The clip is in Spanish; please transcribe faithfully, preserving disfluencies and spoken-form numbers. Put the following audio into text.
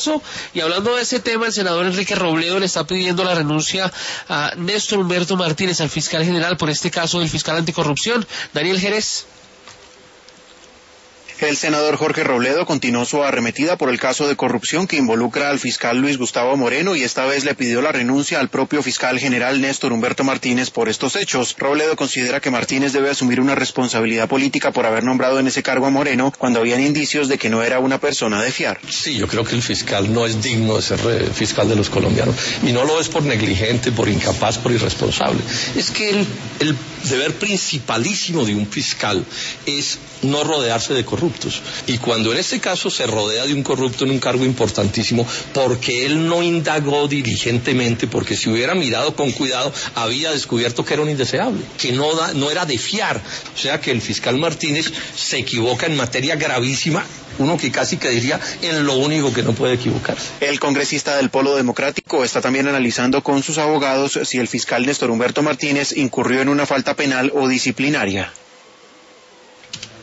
Y hablando de ese tema, el senador Enrique Robledo le está pidiendo la renuncia a Néstor Humberto Martínez, al fiscal general, por este caso del fiscal anticorrupción. Daniel Jerez. El senador Jorge Robledo continuó su arremetida por el caso de corrupción que involucra al fiscal Luis Gustavo Moreno y esta vez le pidió la renuncia al propio fiscal general Néstor Humberto Martínez por estos hechos. Robledo considera que Martínez debe asumir una responsabilidad política por haber nombrado en ese cargo a Moreno cuando habían indicios de que no era una persona de fiar. Sí, yo creo que el fiscal no es digno de ser fiscal de los colombianos y no lo es por negligente, por incapaz, por irresponsable. Es que el, el deber principalísimo de un fiscal es no rodearse de corruptos. Y cuando en este caso se rodea de un corrupto en un cargo importantísimo, porque él no indagó diligentemente, porque si hubiera mirado con cuidado, había descubierto que era un indeseable, que no, da, no era de fiar. O sea que el fiscal Martínez se equivoca en materia gravísima, uno que casi que diría en lo único que no puede equivocarse. El congresista del Polo Democrático está también analizando con sus abogados si el fiscal Néstor Humberto Martínez incurrió en una falta penal o disciplinaria.